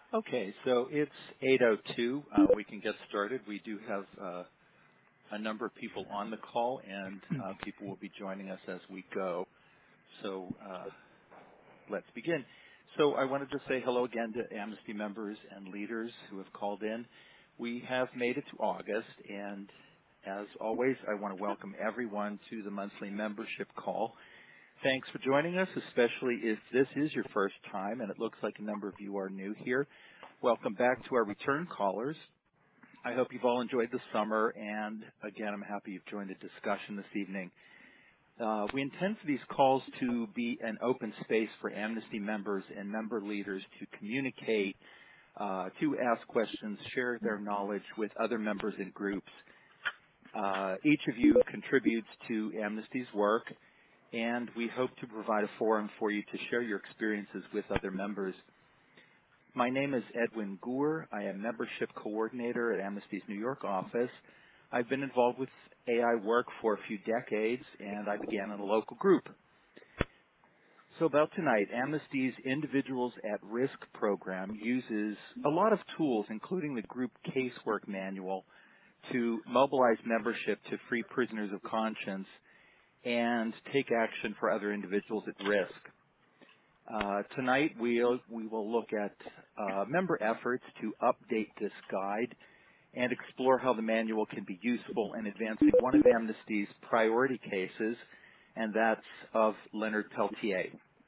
Okay, so it's 8:02. We can get started. We do have a number of people on the call, and people will be joining us as we go. So let's begin. So I wanted to say hello again to Amnesty members and leaders who have called in. We have made it to August, and as always, I want to welcome everyone to the monthly membership call. Thanks for joining us, especially if this is your first time, and it looks like a number of you are new here. Welcome back to our return callers. I hope you've all enjoyed the summer, and again, I'm happy you've joined the discussion this evening. We intend for these calls to be an open space for Amnesty members and member leaders to communicate, to ask questions, share their knowledge with other members and groups. Each of you contributes to Amnesty's work, and we hope to provide a forum for you to share your experiences with other members. My name is Edwin Gour. I am Membership Coordinator at Amnesty's New York office. I've been involved with AI work for a few decades, and I began in a local group. So about tonight, Amnesty's Individuals at Risk program uses a lot of tools, including the group casework manual, to mobilize membership to free prisoners of conscience and take action for other individuals at risk. Tonight, we will look at member efforts to update this guide and explore how the manual can be useful in advancing one of Amnesty's priority cases, and that's of Leonard Peltier.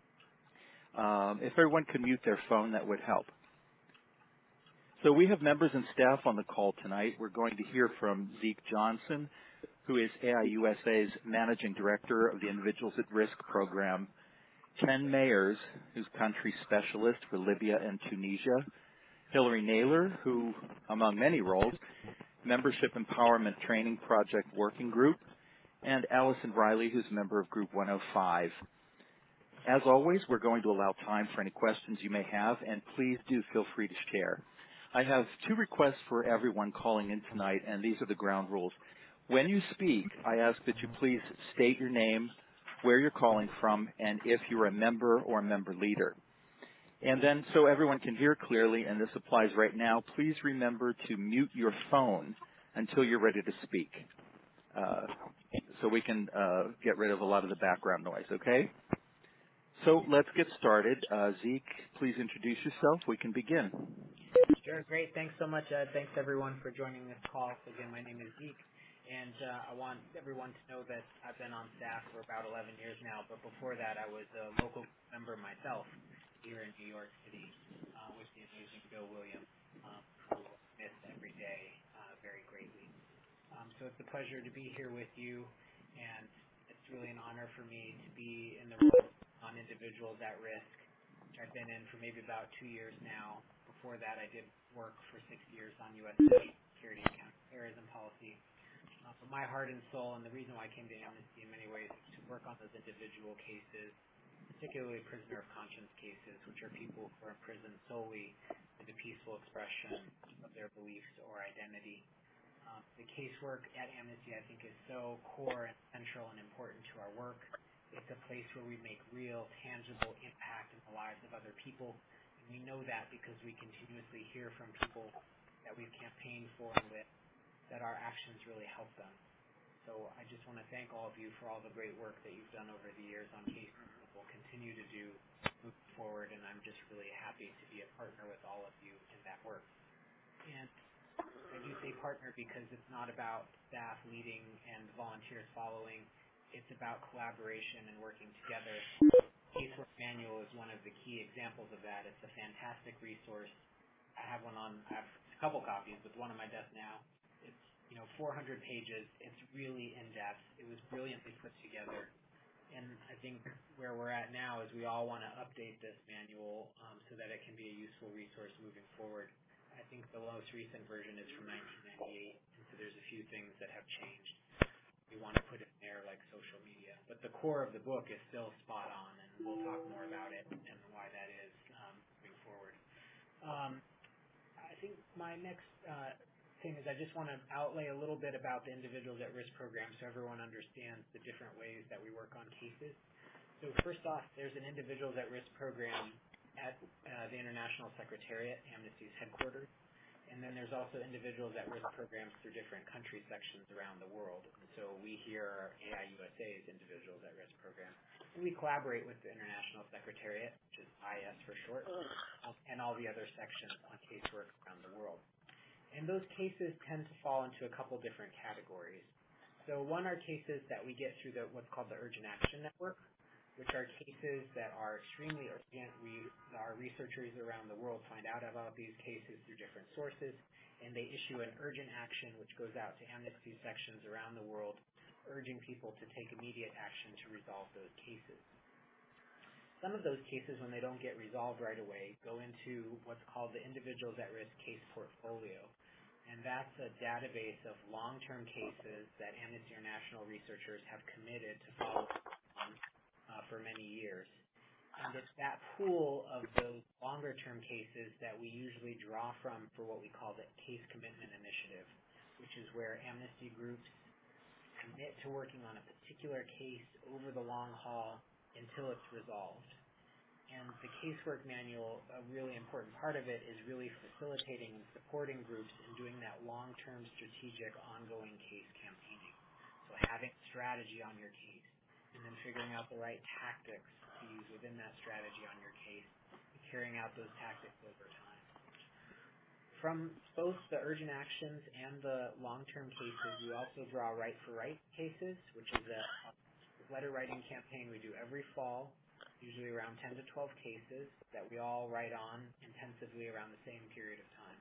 If everyone could mute their phone, that would help. So we have members and staff on the call tonight. We're going to hear from Zeke Johnson, who is AIUSA's Managing Director of the Individuals at Risk program, Ken Mayers, who's Country Specialist for Libya and Tunisia, Hillary Naylor, who, among many roles, Membership Empowerment Training Project Working Group, and Allison Riley, who's a member of Group 105. As always, we're going to allow time for any questions you may have, and please do feel free to share. I have two requests for everyone calling in tonight, and these are the ground rules. When you speak, I ask that you please state your name, where you're calling from, and if you're a member or a member leader. And then so everyone can hear clearly, and this applies right now, please remember to mute your phone until you're ready to speak, so we can get rid of a lot of the background noise, okay? So let's get started. Zeke, please introduce yourself. We can begin. Sure, great. Thanks so much, Ed. Thanks, everyone, for joining this call. So again, my name is Zeke, and I want everyone to know that I've been on staff for about 11 years now, but before that, I was a local member myself here in New York City with the amazing Bill Williams, who I miss every day very greatly. So it's a pleasure to be here with you, and it's really an honor for me to be in the role on Individuals at Risk, which I've been in for maybe about 2 years now. Before that, I did work for 6 years on U.S. security and counterterrorism policy. But my heart and soul, and the reason why I came to Amnesty in many ways, is to work on those individual cases, particularly prisoner of conscience cases, which are people who are imprisoned solely for the peaceful expression of their beliefs or identity. The casework at Amnesty, I think, is so core and central and important to our work. It's a place where we make real, tangible impact in the lives of other people. And we know that because we continuously hear from people that we've campaigned for and with that our actions really help them. So I just want to thank all of you for all the great work that you've done over the years on cases that we'll continue to do moving forward, and I'm just really happy to be a partner with all of you in that work. And I do say partner because it's not about staff leading and volunteers following. It's about collaboration and working together. Casework Manual is one of the key examples of that. It's a fantastic resource. I have a couple copies, with one on my desk now. It's 400 pages. It's really in-depth. It was brilliantly put together. And I think where we're at now is we all want to update this manual so that it can be a useful resource moving forward. I think the most recent version is from 1998, and so there's a few things that have changed. We want to put it there like social media. But the core of the book is still spot on, and we'll talk more about it and why that is moving forward. I think my next thing is I just want to outlay a little bit about the Individuals at Risk program so everyone understands the different ways that we work on cases. So first off, there's an Individuals at Risk program at the International Secretariat, Amnesty's headquarters. And then there's also individuals at risk programs through different country sections around the world. And so we here are AIUSA's individuals at risk program. And we collaborate with the International Secretariat, which is IS for short, and all the other sections on casework around the world. And those cases tend to fall into a couple different categories. So one are cases that we get through what's called the Urgent Action Network, which are cases that are extremely urgent. Our researchers around the world find out about these cases through different sources, and they issue an urgent action which goes out to Amnesty sections around the world, urging people to take immediate action to resolve those cases. Some of those cases, when they don't get resolved right away, go into what's called the Individuals at Risk Case Portfolio. And that's a database of long-term cases that Amnesty International researchers have committed to follow on for many years. And it's that pool of those longer-term cases that we usually draw from for what we call the Case Commitment Initiative, which is where Amnesty groups commit to working on a particular case over the long haul until it's resolved. And the casework manual, a really important part of it, is really facilitating and supporting groups in doing that long-term strategic ongoing case campaigning. So having strategy on your case and then figuring out the right tactics to use within that strategy on your case and carrying out those tactics over time. From both the urgent actions and the long-term cases, we also draw Right for Right cases, which is a letter writing campaign we do every fall, usually around 10 to 12 cases that we all write on intensively around the same period of time.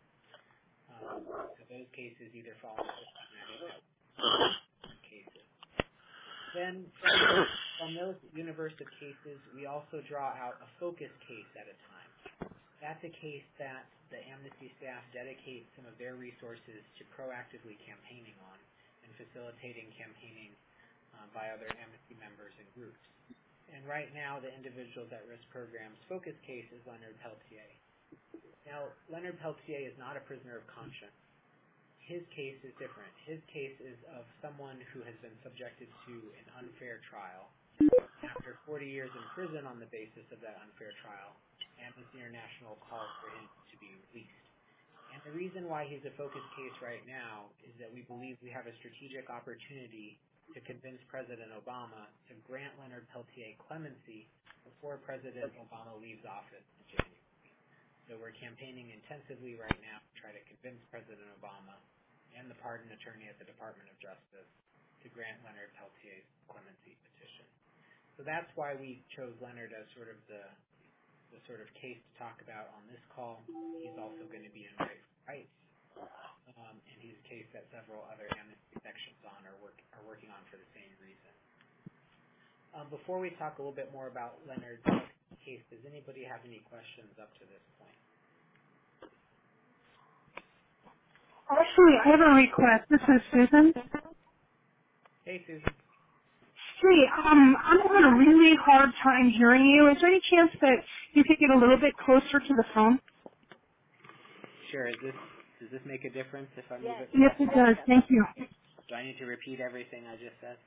So those cases either fall into the cases. Then from those universe of cases, we also draw out a focus case at a time. That's a case that the Amnesty staff dedicates some of their resources to proactively campaigning on and facilitating campaigning by other Amnesty members and groups. And right now, the Individuals at Risk Program's focus case is Leonard Peltier. Now, Leonard Peltier is not a prisoner of conscience. His case is different. His case is of someone who has been subjected to an unfair trial. After 40 years in prison on the basis of that unfair trial, Amnesty International calls for him to be released. And the reason why he's a focus case right now is that we believe we have a strategic opportunity to convince President Obama to grant Leonard Peltier clemency before President Obama leaves office in January. So we're campaigning intensively right now to try to convince President Obama and the pardon attorney at the Department of Justice to grant Leonard Peltier's clemency petition. So that's why we chose Leonard as sort of the sort of case to talk about on this call. He's also going to be in Right for Rights. And he's a case that several other Amnesty sections are working on for the same reason. Before we talk a little bit more about Leonard's case, does anybody have any questions up to this point? Actually, I have a request. This is Susan. Hey, Susan. Hey, I'm having a really hard time hearing you. Is there any chance that you could get a little bit closer to the phone? Sure. Does this make a difference if I move it? Yes, it does. Thank you. Do I need to repeat everything I just said?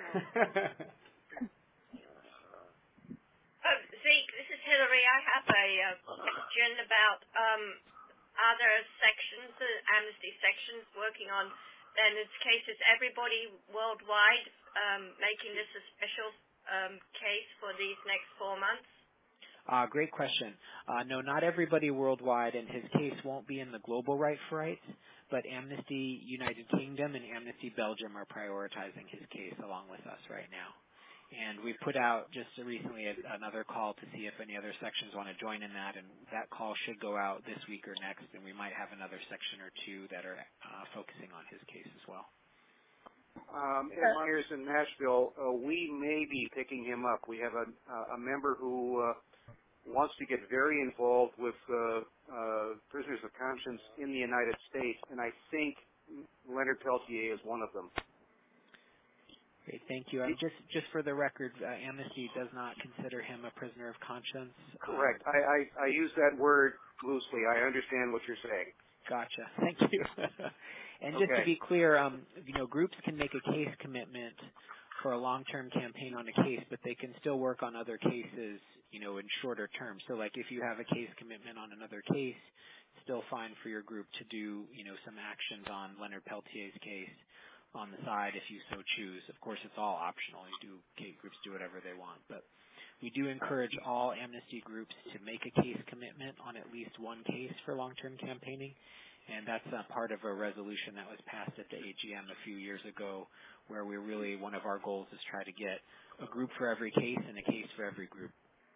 Zeke, this is Hillary. I have a question about other sections, the Amnesty sections, working on Leonard's cases. Everybody worldwide making this a special case for these next 4 months? Great question. No, not everybody worldwide, and his case won't be in the global Right for Rights, but Amnesty United Kingdom and Amnesty Belgium are prioritizing his case along with us right now. And we put out just recently another call to see if any other sections want to join in that, and that call should go out this week or next, and we might have another section or two that are focusing on his case as well. Ed Myers in Nashville, we may be picking him up. We have a member who wants to get very involved with prisoners of conscience in the United States, and I think Leonard Peltier is one of them. Great, thank you. Just for the record, Amnesty does not consider him a prisoner of conscience. Correct. I use that word loosely. I understand what you're saying. Gotcha. Thank you. And just to be clear, groups can make a case commitment for a long-term campaign on a case, but they can still work on other cases, in shorter terms. So like if you have a case commitment on another case, it's still fine for your group to do, some actions on Leonard Peltier's case on the side if you so choose. Of course, it's all optional. Groups do whatever they want, but we do encourage all Amnesty groups to make a case commitment on at least one case for long-term campaigning, and that's part of a resolution that was passed at the AGM a few years ago, where one of our goals is try to get a group for every case and a case for every group.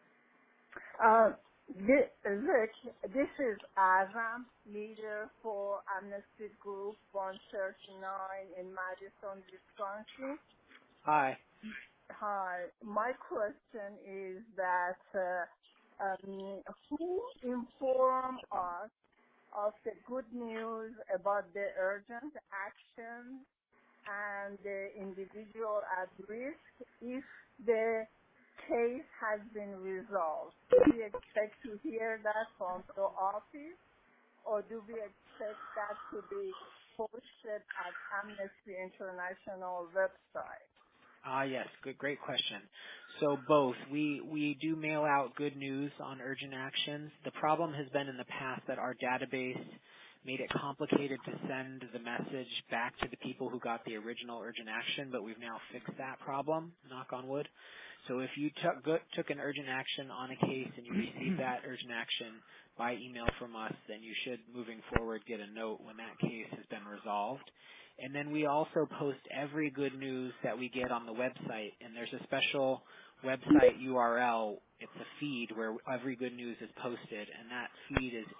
Rick, this is Azam, leader for Amnesty Group 139 in Madison, Wisconsin. Hi. Hi. My question is that who informed us of the good news about the urgent action and the individual at risk if the case has been resolved? Do we expect to hear that from the office, or do we expect that to be posted at Amnesty International website? Yes, great question. So both. We do mail out good news on urgent actions. The problem has been in the past that our database made it complicated to send the message back to the people who got the original urgent action, but we've now fixed that problem, knock on wood. So if you took an urgent action on a case and you received that urgent action by email from us, then you should, moving forward, get a note when that case has been resolved. And then we also post every good news that we get on the website, and there's a special website URL. It's a feed where every good news is posted, and that feed is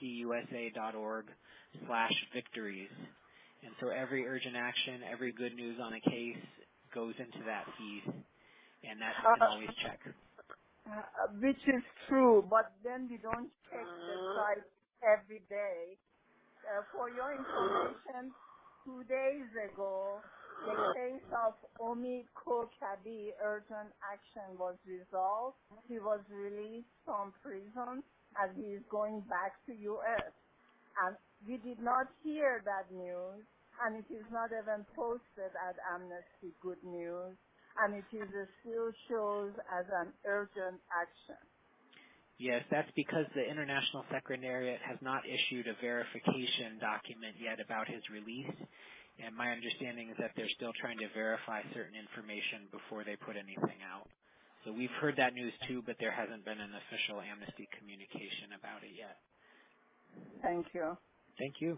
amnestyusa.org/victories. And so every urgent action, every good news on a case goes into that feed, and that you can always check. Which is true, but then we don't check the site every day. For your information, 2 days ago, the case of Omid Kokabi urgent action was resolved. He was released from prison and he is going back to U.S. And we did not hear that news, and it is not even posted at Amnesty Good News, and it still shows as an urgent action. Yes, that's because the International Secretariat has not issued a verification document yet about his release, and my understanding is that they're still trying to verify certain information before they put anything out. So we've heard that news too, but there hasn't been an official Amnesty communication about it yet. Thank you. Thank you.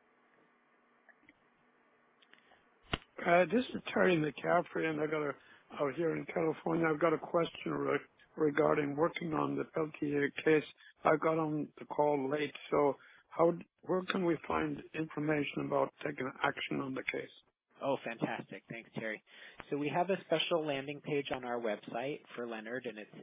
This is Terry McCaffrey, and out here in California, I've got a question regarding working on the Peltier case. I got on the call late, so where can we find information about taking action on the case? Oh, fantastic. Thanks, Terry. So we have a special landing page on our website for Leonard, and it's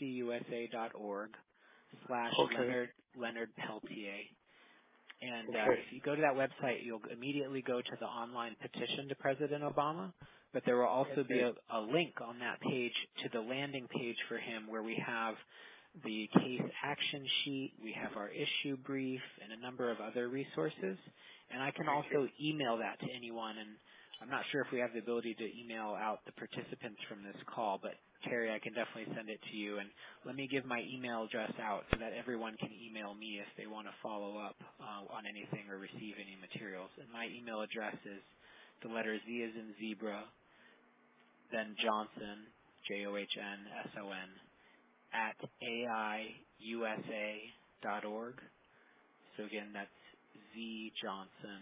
amnestyusa.org/Leonard Peltier. And if you go to that website, you'll immediately go to the online petition to President Obama, but there will also be a link on that page to the landing page for him where we have the case action sheet, we have our issue brief, and a number of other resources. And I can also email that to anyone, and I'm not sure if we have the ability to email out the participants from this call, but Terry, I can definitely send it to you. And let me give my email address out so that everyone can email me if they want to follow up on anything or receive any materials. And my email address is the letter Z as in zebra, then Johnson, JOHNSON, @AIUSA.org. So again, that's Z Johnson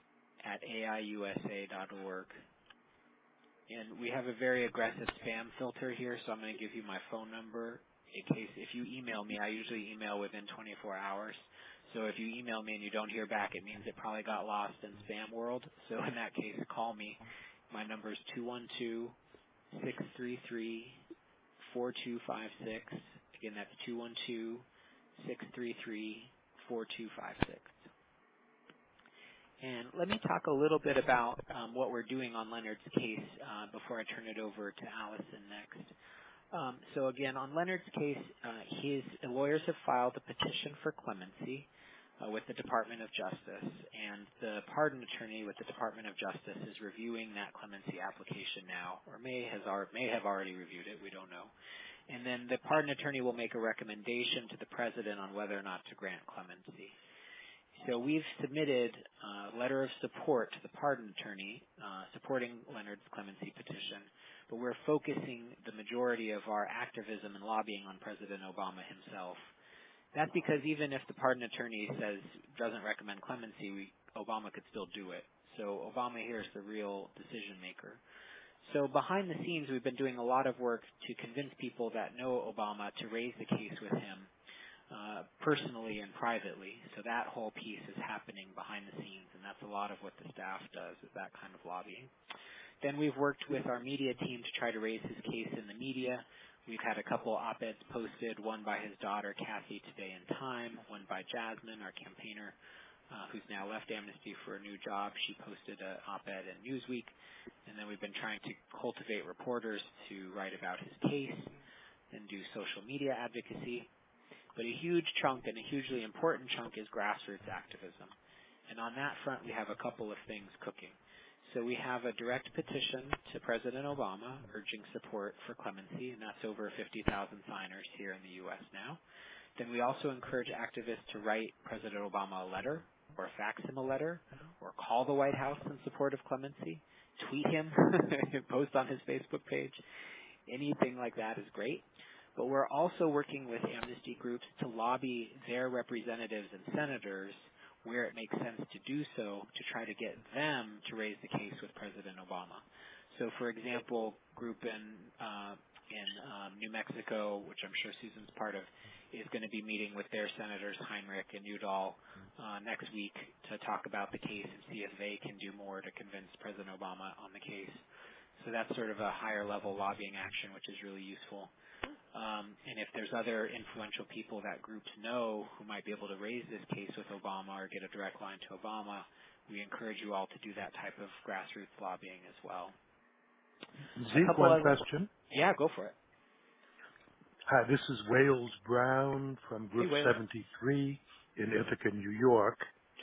@AIUSA.org. And we have a very aggressive spam filter here, so I'm going to give you my phone number in case if you email me. I usually email within 24 hours. So if you email me and you don't hear back, it means it probably got lost in spam world. So in that case, call me. My number is 212-633-4256. Again, that's 212-633-4256. And let me talk a little bit about what we're doing on Leonard's case before I turn it over to Allison next. So again, on Leonard's case, his lawyers have filed a petition for clemency. with the Department of Justice, and the pardon attorney with the Department of Justice is reviewing that clemency application now, or may have already reviewed it. We don't know. And then the pardon attorney will make a recommendation to the president on whether or not to grant clemency. So we've submitted a letter of support to the pardon attorney supporting Leonard's clemency petition, but we're focusing the majority of our activism and lobbying on President Obama himself. That's because even if the pardon attorney doesn't recommend clemency, Obama could still do it. So Obama here is the real decision maker. So behind the scenes, we've been doing a lot of work to convince people that know Obama to raise the case with him personally and privately. So that whole piece is happening behind the scenes, and that's a lot of what the staff does, is that kind of lobbying. Then we've worked with our media team to try to raise his case in the media. We've had a couple op-eds posted, one by his daughter, Kathy, today in Time, one by Jasmine, our campaigner, who's now left Amnesty for a new job. She posted an op-ed in Newsweek. And then we've been trying to cultivate reporters to write about his case and do social media advocacy. But a huge chunk and a hugely important chunk is grassroots activism. And on that front, we have a couple of things cooking. So we have a direct petition to President Obama urging support for clemency, and that's over 50,000 signers here in the U.S. now. Then we also encourage activists to write President Obama a letter or fax him a letter or call the White House in support of clemency, tweet him, post on his Facebook page. Anything like that is great. But we're also working with Amnesty groups to lobby their representatives and senators where it makes sense to do so to try to get them to raise the case with President Obama. So, for example, group in New Mexico, which I'm sure Susan's part of, is going to be meeting with their senators, Heinrich and Udall, next week to talk about the case and see if they can do more to convince President Obama on the case. So that's sort of a higher level lobbying action, which is really useful. And if there's other influential people that groups know who might be able to raise this case with Obama or get a direct line to Obama, we encourage you all to do that type of grassroots lobbying as well. Zeke, one question. Yeah, go for it. Hi, this is Wales Brown from Group Hey, 73 in Ithaca, New York.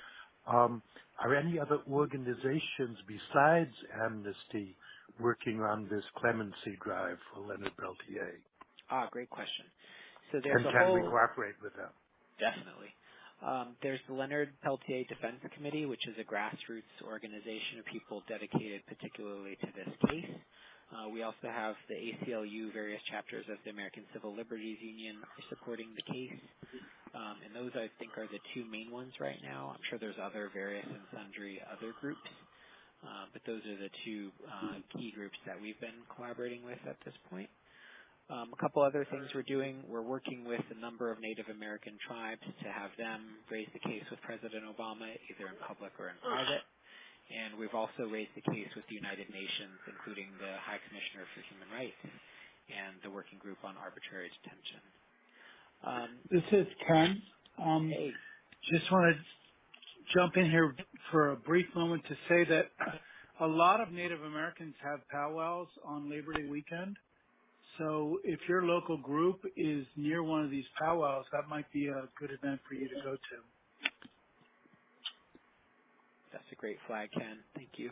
Are any other organizations besides Amnesty working on this clemency drive for Leonard Peltier? Great question. So there's and can we cooperate with them? Definitely. There's the Leonard Peltier Defense Committee, which is a grassroots organization of people dedicated particularly to this case. We also have the ACLU, various chapters of the American Civil Liberties Union are supporting the case. And those, I think, are the two main ones right now. I'm sure there's other various and sundry other groups. But those are the two key groups that we've been collaborating with at this point. A couple other things we're doing. We're working with a number of Native American tribes to have them raise the case with President Obama, either in public or in private. And we've also raised the case with the United Nations, including the High Commissioner for Human Rights and the Working Group on Arbitrary Detention. This is Ken. Hey. Just want to jump in here for a brief moment to say that a lot of Native Americans have powwows on Labor Day weekend. So if your local group is near one of these powwows, that might be a good event for you to go to. That's a great flag, Ken. Thank you.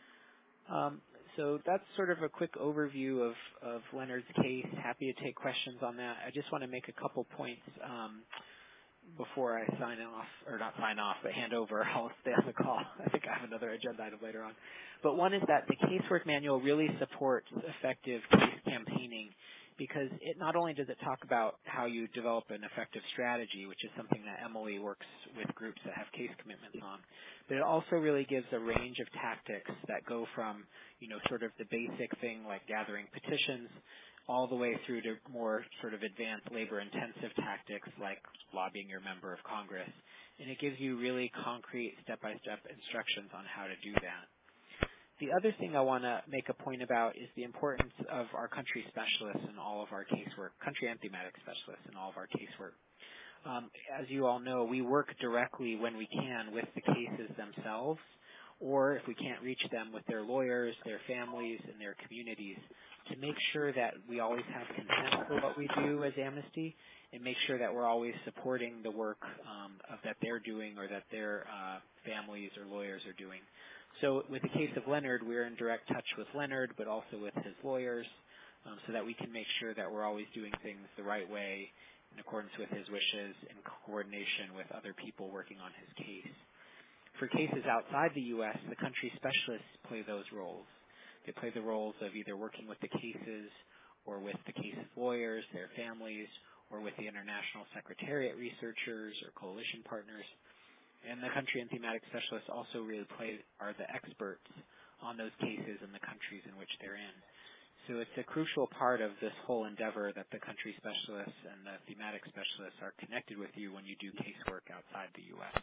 So that's sort of a quick overview of Leonard's case. Happy to take questions on that. I just want to make a couple points before I sign off, or not sign off, but hand over. I'll stay on the call. I think I have another agenda item later on. But one is that the casework manual really supports effective case campaigning because it not only does it talk about how you develop an effective strategy, which is something that Emily works with groups that have case commitments on, but it also really gives a range of tactics that go from, sort of the basic thing like gathering petitions all the way through to more sort of advanced labor-intensive tactics like lobbying your member of Congress. And it gives you really concrete step-by-step instructions on how to do that. The other thing I want to make a point about is the importance of our country specialists in all of our casework, country and thematic specialists in all of our casework. As you all know, we work directly when we can with the cases themselves or if we can't reach them, with their lawyers, their families, and their communities, to make sure that we always have consent for what we do as Amnesty, and make sure that we're always supporting the work that they're doing or that their families or lawyers are doing. So with the case of Leonard, we're in direct touch with Leonard, but also with his lawyers, so that we can make sure that we're always doing things the right way in accordance with his wishes, in coordination with other people working on his case. For cases outside the U.S., the country specialists play those roles. They play the roles of either working with the cases or with the case's lawyers, their families, or with the International Secretariat researchers or coalition partners. And the country and thematic specialists also really are the experts on those cases in the countries in which they're in. So it's a crucial part of this whole endeavor that the country specialists and the thematic specialists are connected with you when you do casework outside the U.S.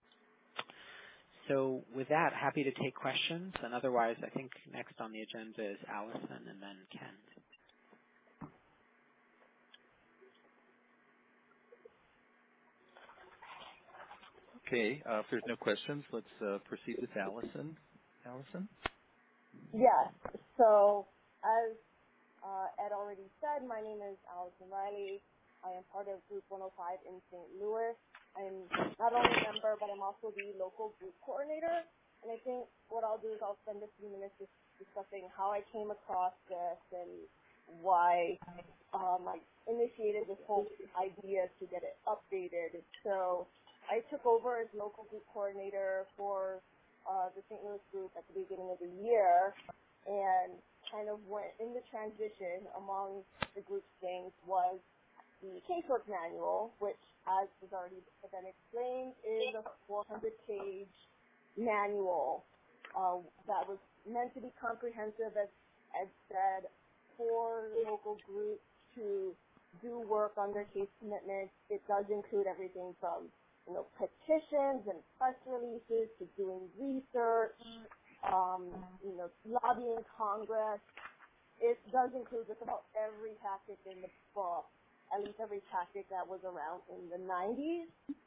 So with that, happy to take questions, and otherwise I think next on the agenda is Allison and then Ken. Okay, if there's no questions, let's proceed with Allison. Allison? Yes. So as Ed already said, my name is Allison Riley. I am part of Group 105 in St. Louis. I'm not only a member, but I'm also the local group coordinator. And I think what I'll do is I'll spend a few minutes just discussing how I came across this and why I initiated this whole idea to get it updated. So I took over as local group coordinator for the St. Louis group at the beginning of the year, and kind of went in the transition among the group's things was the casework manual, which, as has already been explained, is a 400-page manual that was meant to be comprehensive, as Ed said, for local groups to do work on their case commitments. It does include everything from petitions and press releases to doing research, lobbying Congress. It does include just about every tactic in the book, at least every tactic that was around in the 90s.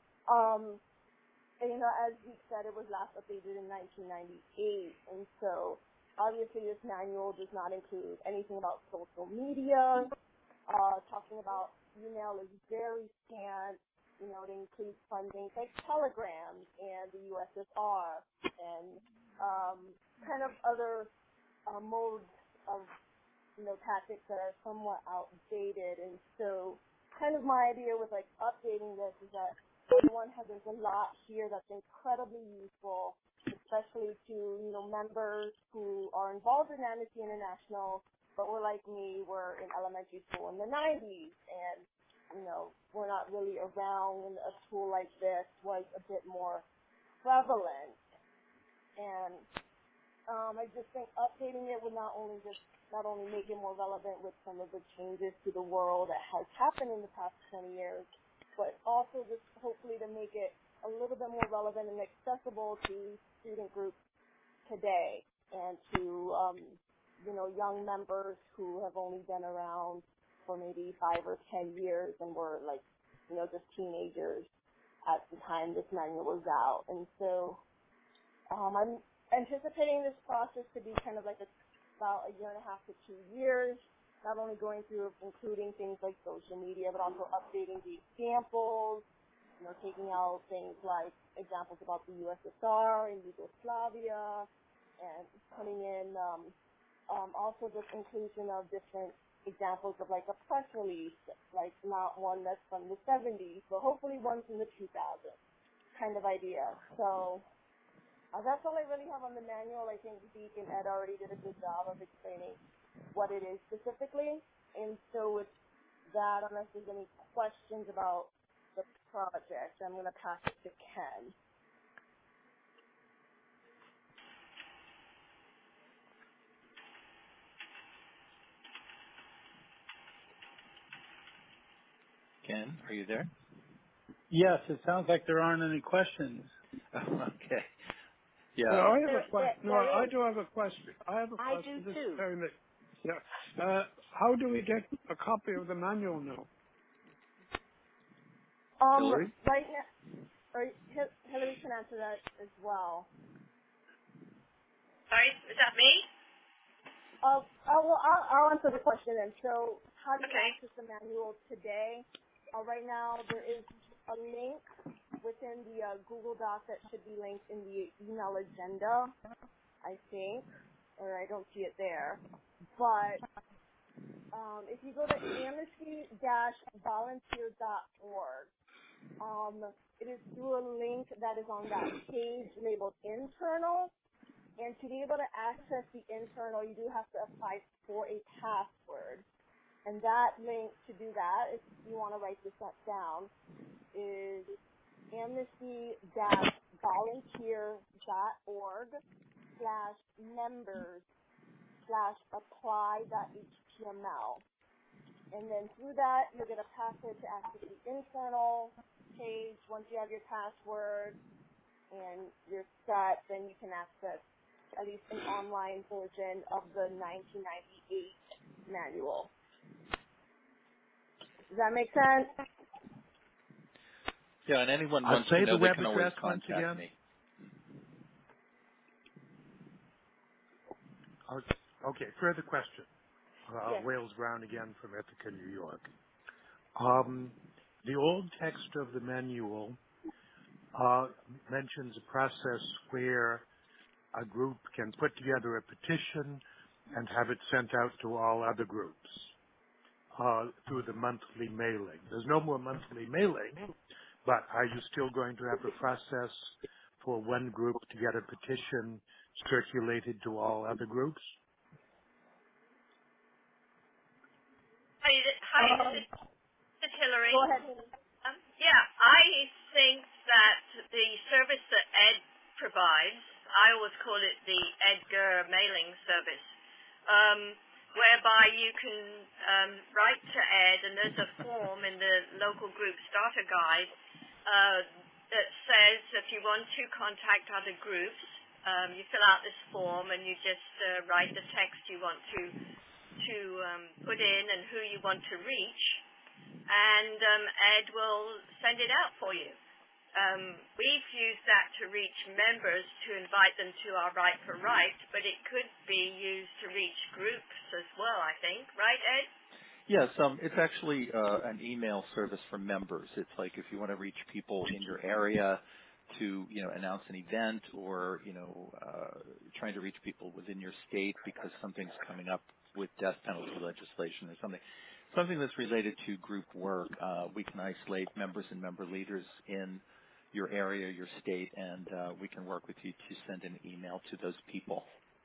As Zeke said, it was last updated in 1998, and so obviously this manual does not include anything about social media. Talking about email is very scant. It includes funding like telegrams and the USSR and kind of other modes of tactics that are somewhat outdated. And so kind of my idea with updating this is that on one hand there's a lot here that's incredibly useful, especially to members who are involved in Amnesty International but were like me, were in elementary school in the 90s, and we're not really around when a tool like this was a bit more prevalent. And I just think updating it would not only make it more relevant with some of the changes to the world that has happened in the past 20 years, but also just hopefully to make it a little bit more relevant and accessible to student groups today and to young members who have only been around for maybe 5 or 10 years and were just teenagers at the time this manual was out. And so I'm anticipating this process to be kind of about 1.5 to 2 years, not only going through including things like social media, but also updating the examples, taking out things like examples about the USSR and Yugoslavia, and putting in also this inclusion of different examples of a press release, not one that's from the 70s, but hopefully one from the 2000s kind of idea. So that's all I really have on the manual. I think Zeke and Ed already did a good job of explaining what it is specifically. And so with that, unless there's any questions about the project, I'm going to pass it to Ken. Ken, are you there? Yes, it sounds like there aren't any questions. Okay. Yeah. I have a question. No, I do have a question. I have a I question. do too. Yeah. How do we get a copy of the manual now? Hillary? Right now, or Hillary can answer that as well. Sorry, is that me? I'll answer the question then. So how do you Okay. access the manual today? Right now there is a link within the Google Doc that should be linked in the email agenda, I think, or I don't see it there. But if you go to amnesty-volunteer.org, it is through a link that is on that page labeled internal. And to be able to access the internal, you do have to apply for a password. And that link to do that, if you want to write this down, is amnesty-volunteer.org/members/apply.html. And then through that, you'll get a password to access the internal page. Once you have your password and you're set, then you can access at least an online version of the 1998 manual. Does that make sense? Yeah, and anyone I'll wants to say the know, they web can always address once contact again. me. Okay, further question. Yes. Wales Brown again from Ithaca, New York. The old text of the manual mentions a process where a group can put together a petition and have it sent out to all other groups through the monthly mailing. There's no more monthly mailing, but are you still going to have a process for one group to get a petition circulated to all other groups? Hi, this is Hillary. Go ahead. Yeah, I think that the service that Ed provides, I always call it the Edgar mailing service, whereby you can write to Ed, and there's a form in the local group starter guide that says if you want to contact other groups, you fill out this form and you just write the text you want to put in and who you want to reach, and Ed will send it out for you. We've used that to reach members to invite them to our Right for Right, but it could be used to reach groups as well, I think. Right, Ed? Yes, it's actually an email service for members. It's like if you want to reach people in your area to, announce an event, or, trying to reach people within your state because something's coming up with death penalty legislation or something that's related to group work. We can isolate members and member leaders in your area, your state, and we can work with you to send an email to those people.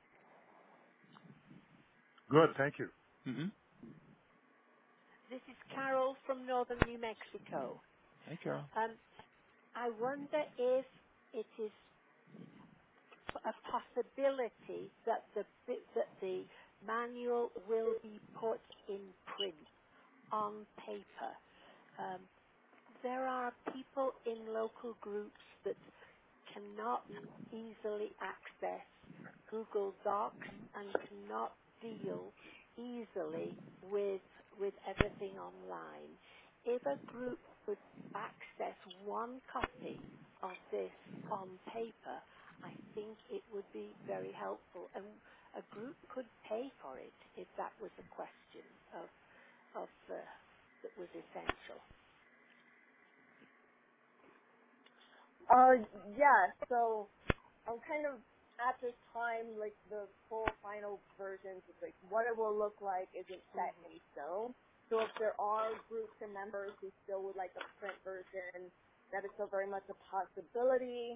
Good, thank you. Mm-hmm. This is Carol from northern New Mexico. Hey, Carol. I wonder if it is a possibility that the manual will be put in print on paper. There are people in local groups that cannot easily access Google Docs and cannot deal easily with everything online. If a group would access one copy of this on paper, I think it would be very helpful, and a group could pay for it if that was a question that was essential. Yeah, so I'm kind of at this time, like the full final versions of like what it will look like isn't set in stone. So if there are groups and members who still would like a print version, that is still very much a possibility.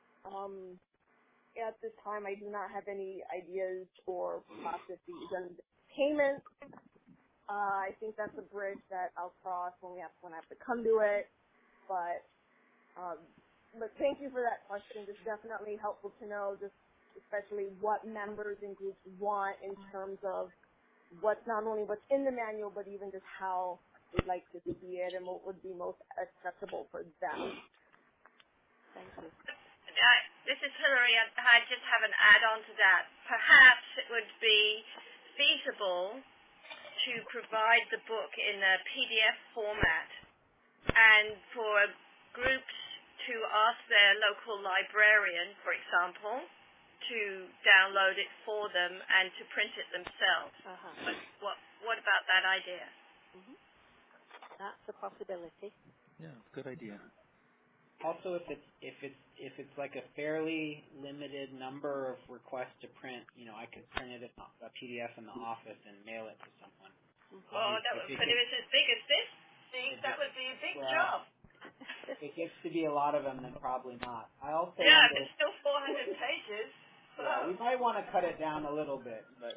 At this time, I do not have any ideas or processes and payments. I think that's a bridge that I'll cross when I have to come to it. But thank you for that question. It's definitely helpful to know, just especially what members and groups want in terms of not only what's in the manual, but even just how they'd like to see it and what would be most acceptable for them. Thank you. This is Hillary. I just have an add-on to that. Perhaps it would be feasible to provide the book in a PDF format, and for groups to ask their local librarian, for example, to download it for them and to print it themselves. What about that idea? That's a possibility. Yeah, good idea. Also, if it's like a fairly limited number of requests to print, I could print it as a PDF in the office and mail it to someone. Oh, that would, but if it's as big as this, Steve, that would be a big job. If it gets to be a lot of them, then probably not. I also if it's still 400 pages. Yeah, we might want to cut it down a little bit, but.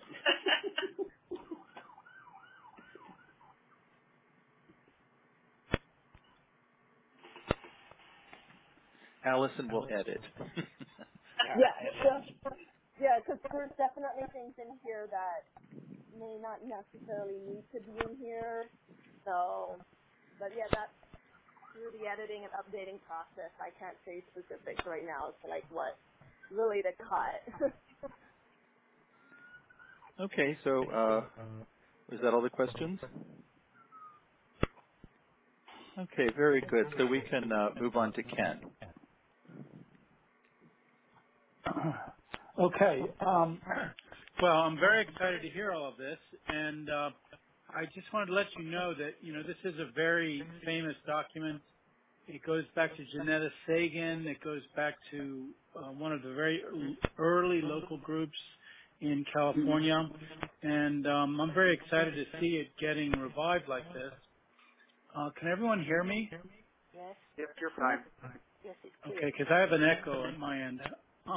Allison will edit. Yeah, because there's definitely things in here that may not necessarily need to be in here. So, but yeah, that's through the editing and updating process. I can't say specifics right now as to like what really to cut. Okay, so is that all the questions? Okay, very good. So we can move on to Ken. Okay. Well, I'm very excited to hear all of this, and I just wanted to let you know that this is a very famous document. It goes back to Janetta Sagan. It goes back to one of the very early local groups in California, and I'm very excited to see it getting revived like this. Can everyone hear me? Yes. Yep, you're fine. Yes, it's clear. Okay, because I have an echo at my end.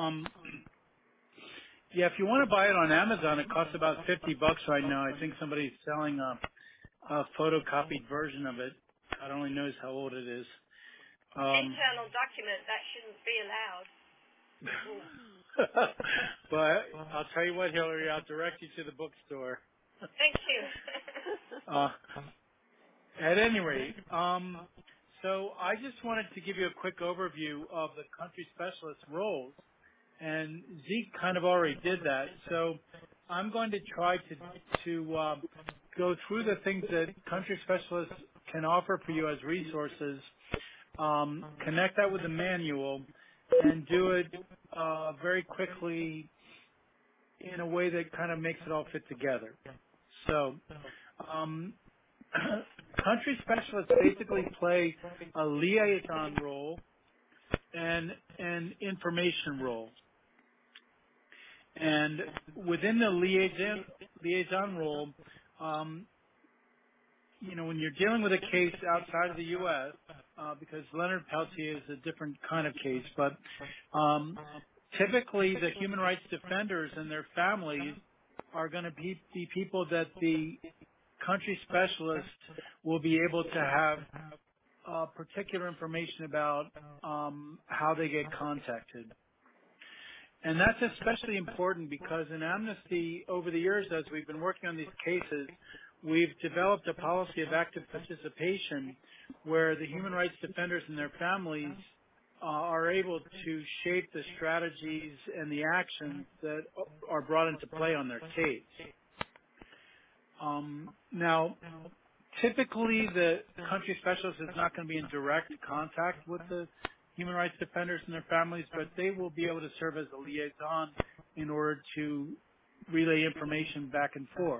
Yeah, if you want to buy it on Amazon, it costs about $50 right now. I think somebody's selling a photocopied version of it. God only knows how old it is. Internal document, that shouldn't be allowed. But I'll tell you what, Hillary, I'll direct you to the bookstore. Thank you. At any rate, so I just wanted to give you a quick overview of the country specialist roles. And Zeke kind of already did that. So I'm going to try to go through the things that country specialists can offer for you as resources, connect that with the manual, and do it very quickly in a way that kind of makes it all fit together. So country specialists basically play a liaison role and an information role. And within the liaison role, when you're dealing with a case outside of the U.S., because Leonard Peltier is a different kind of case, but typically the human rights defenders and their families are going to be people that the country specialist will be able to have particular information about how they get contacted. And that's especially important because in Amnesty, over the years, as we've been working on these cases, we've developed a policy of active participation where the human rights defenders and their families are able to shape the strategies and the actions that are brought into play on their case. Now, typically the country specialist is not going to be in direct contact with the human rights defenders and their families, but they will be able to serve as a liaison in order to relay information back and forth.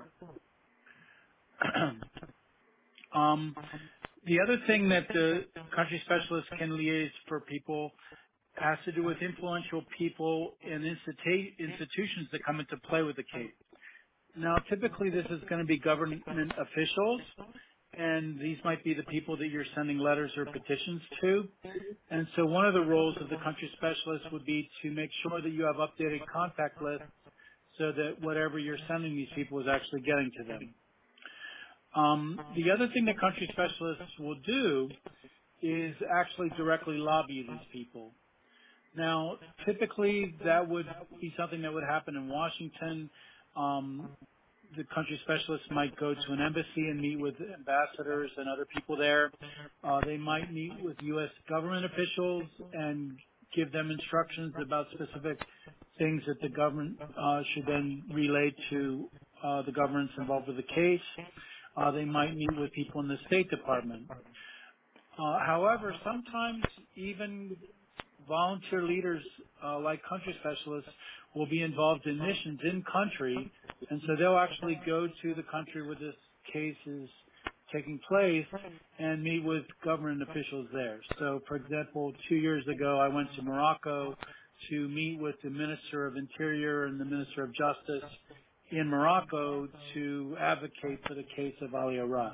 The other thing that the country specialist can liaise for people has to do with influential people and institutions that come into play with the case. Now, typically this is going to be government officials, and these might be the people that you're sending letters or petitions to. And so one of the roles of the country specialist would be to make sure that you have updated contact lists so that whatever you're sending these people is actually getting to them. The other thing that country specialists will do is actually directly lobby these people. Now, typically that would be something that would happen in Washington. The country specialists might go to an embassy and meet with ambassadors and other people there. They might meet with U.S. government officials and give them instructions about specific things that the government should then relay to the governments involved with the case. They might meet with people in the State Department. However, sometimes even volunteer leaders like country specialists will be involved in missions in country, and so they'll actually go to the country where this case is taking place and meet with government officials there. So, for example, 2 years ago, I went to Morocco to meet with the Minister of Interior and the Minister of Justice in Morocco to advocate for the case of Ali Aras.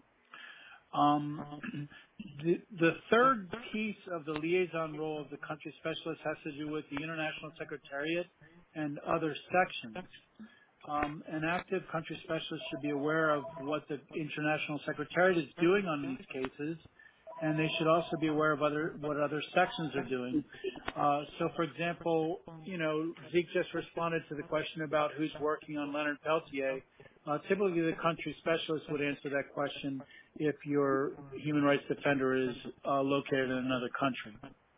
The third piece of the liaison role of the country specialist has to do with the International Secretariat and other sections. An active country specialist should be aware of what the International Secretariat is doing on these cases, and they should also be aware of what other sections are doing. So, for example, Zeke just responded to the question about who's working on Leonard Peltier. Typically, the country specialist would answer that question if your human rights defender is located in another country.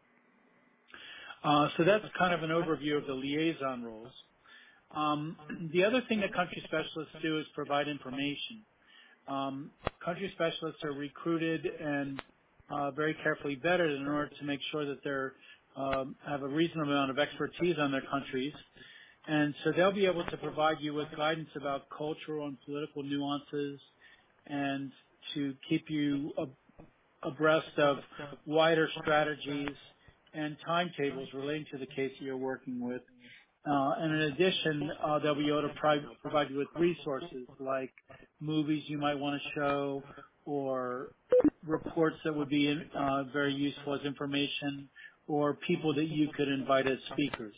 So that's kind of an overview of the liaison roles. The other thing that country specialists do is provide information. Country specialists are recruited and very carefully vetted in order to make sure that they have a reasonable amount of expertise on their countries. And so they'll be able to provide you with guidance about cultural and political nuances and to keep you abreast of wider strategies and timetables relating to the case that you're working with. And in addition, they'll be able to provide you with resources like movies you might want to show or reports that would be very useful as information or people that you could invite as speakers.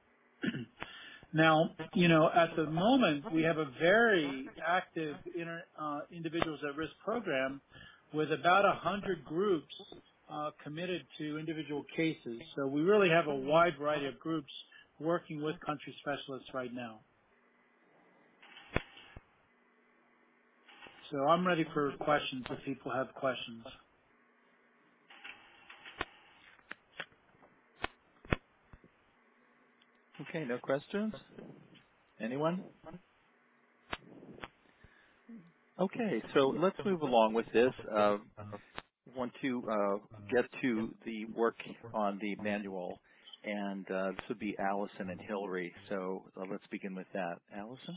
Now, at the moment, we have a very active Individuals at Risk program with about 100 groups committed to individual cases. So we really have a wide variety of groups working with country specialists right now. So I'm ready for questions if people have questions. Okay, no questions? Anyone? Okay, so let's move along with this. Want to get to the work on the manual, and this would be Allison and Hillary. So let's begin with that. Allison?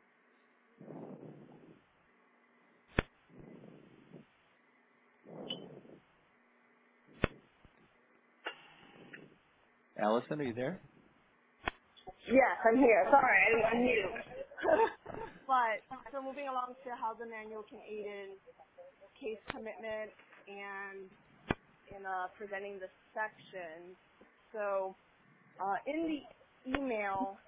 Allison, are you there? Yes, I'm here. Sorry, I didn't unmute. But, so moving along to how the manual can aid in case commitment and in presenting the sections. So, in the email,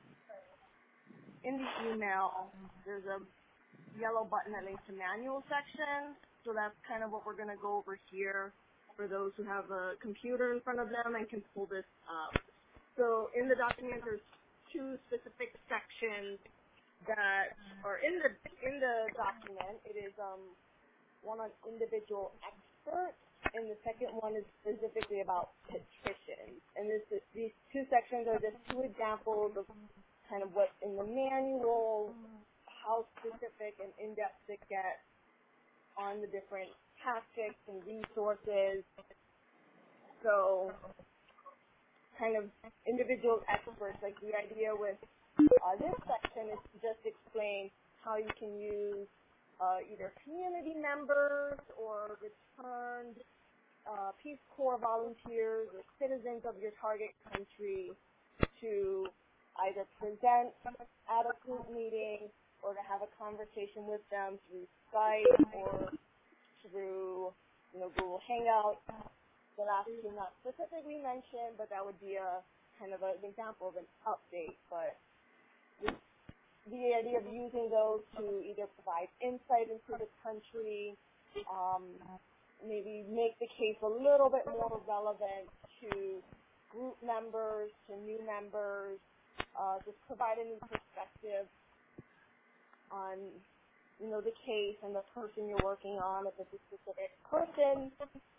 there's a yellow button that links to manual section. So that's kind of what we're going to go over here for those who have a computer in front of them and can pull this up. So in the document, there's two specific sections that are in the document. It is one on individual experts, and the second one is specifically about petitions. And these two sections are just two examples of kind of what's in the manual, how specific and in-depth it gets on the different tactics and resources. So kind of individual experts, like the idea with this section is to just explain how you can use either community members or returned Peace Corps volunteers or citizens of your target country to either present at a group meeting or to have a conversation with them through Skype or through Google Hangouts. The last two not specifically mentioned, but that would be a kind of an example of an update. But the idea of using those to either provide insight into the country, maybe make the case a little bit more relevant to group members, to new members, just provide a new perspective on the case and the person you're working on, if it's a specific person.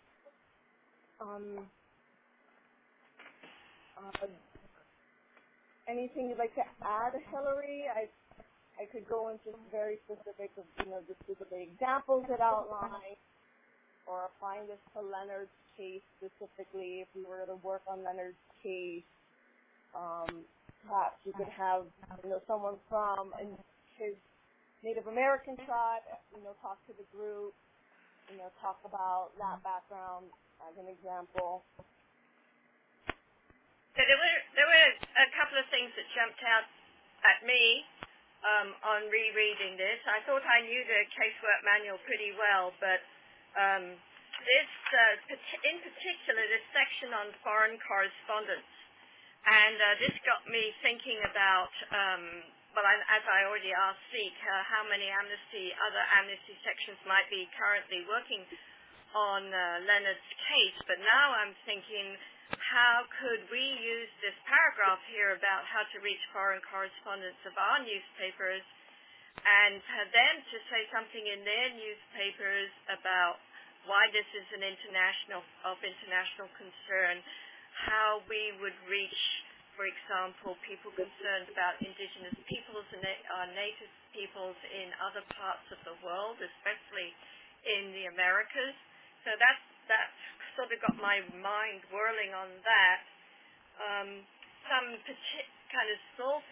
Anything you'd like to add, Hillary? I could go into very specific of the specific examples that outline, or applying this to Leonard's case specifically, if we were to work on Leonard's case, perhaps you could have, someone from his Native American tribe, talk to the group, talk about that background as an example. So there were a couple of things that jumped out at me on rereading this. I thought I knew the casework manual pretty well, but this, in particular, this section on foreign correspondence, and this got me thinking about, as I already asked Zeke, how many other amnesty sections might be currently working on Leonard's case, but now I'm thinking, how could we use this paragraph here about how to reach foreign correspondents of our newspapers and them to say something in their newspapers about why this is of international concern, how we would reach, for example, people concerned about indigenous peoples and native peoples in other parts of the world, especially in the Americas. So that sort of got my mind whirling on that. Some kind of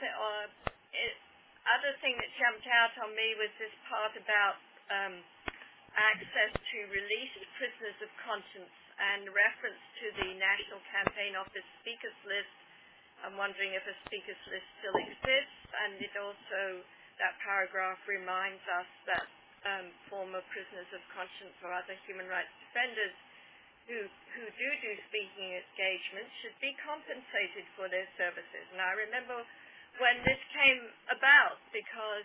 other thing that jumped out on me was this part about access to released prisoners of conscience and reference to the National Campaign Office Speakers List. I'm wondering if a speakers list still exists, and it also, that paragraph reminds us that former prisoners of conscience or other human rights defenders who do speaking engagements should be compensated for their services. And I remember when this came about because,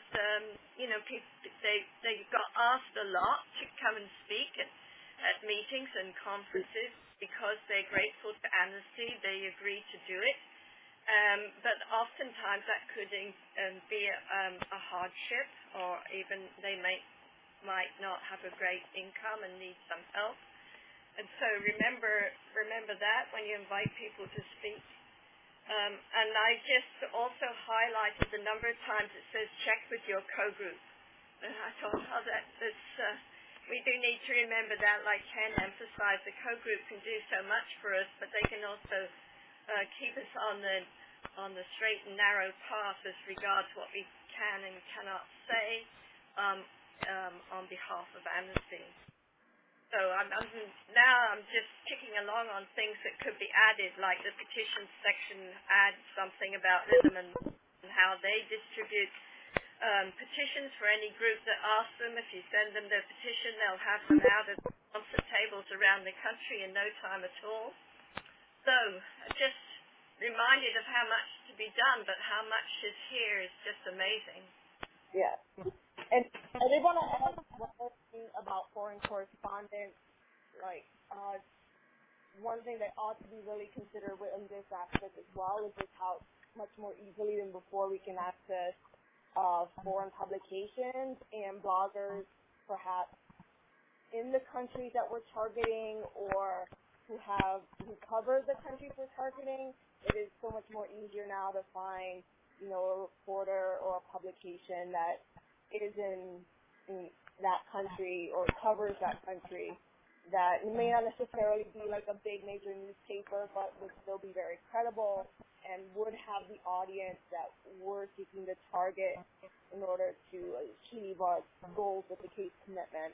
they got asked a lot to come and speak at meetings and conferences because they're grateful to Amnesty. They agreed to do it. But oftentimes that could be a hardship, or even they might not have a great income and need some help. And so remember that when you invite people to speak. And I just also highlighted the number of times it says check with your co-group. And I thought, we do need to remember that, like Ken emphasized, the co-group can do so much for us, but they can also keep us on the straight and narrow path as regards what we can and cannot say on behalf of Amnesty. So now I'm just ticking along on things that could be added, like the petitions section adds something about rhythm and how they distribute petitions for any group that asks them. If you send them their petition, they'll have them out at concert tables around the country in no time at all. So just reminded of how much to be done, but how much is here is just amazing. Yeah. And I did want to add one more thing about foreign correspondence. Like, one thing that ought to be really considered in this aspect as well is just how much more easily than before we can access foreign publications and bloggers, perhaps in the countries that we're targeting or who cover the countries we're targeting. It is so much more easier now to find, a reporter or a publication that is in that country or covers that country, that may not necessarily be like a big major newspaper, but would still be very credible and would have the audience that we're seeking to target in order to achieve our goals with the case commitment.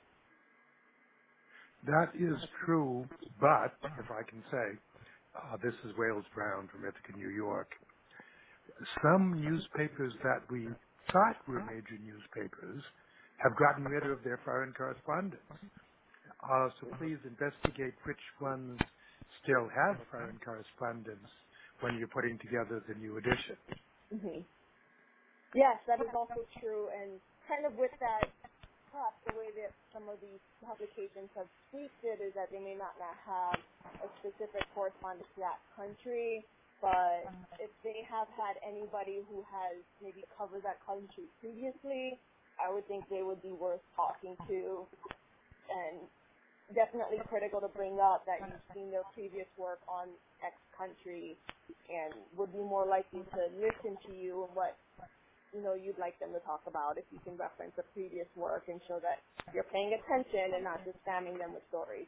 That is true, but if I can say, this is Wales Brown from Ithaca, New York. Some newspapers that we thought were major newspapers have gotten rid of their foreign correspondents. So please investigate which ones still have foreign correspondents when you're putting together the new edition. Mm-hmm. Yes, that is also true, and kind of with that, perhaps the way that some of these publications have tweaked it is that they may not have a specific correspondent to that country, but if they have had anybody who has maybe covered that country previously, I would think they would be worth talking to, and definitely critical to bring up that you've seen their previous work on X country and would be more likely to listen to you and what you'd like them to talk about. If you can reference a previous work and show that you're paying attention and not just spamming them with stories.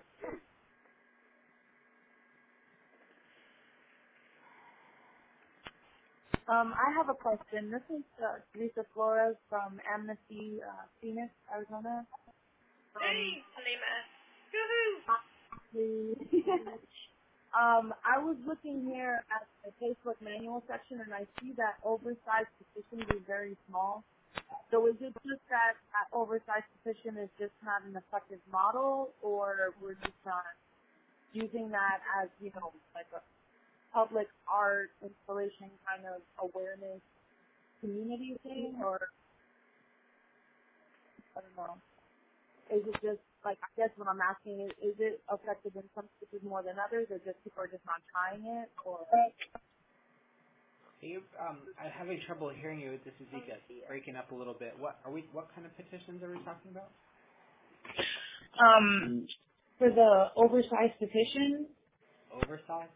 I have a question. This is Teresa Flores from Amnesty Phoenix, Arizona. Hey, Salima. Woohoo! I was looking here at the Facebook manual section, and I see that oversized petitions is very small. So is it just that oversized petition is just not an effective model, or we're just using that as, like a public art installation kind of awareness community thing, or I don't know. Is it just, like, I guess what I'm asking is it effective in some cases more than others, or just people are just not trying it, or? Hey, I'm having trouble hearing you. This is Zika, breaking up a little bit. What kind of petitions are we talking about? For the oversized petition. Oversized?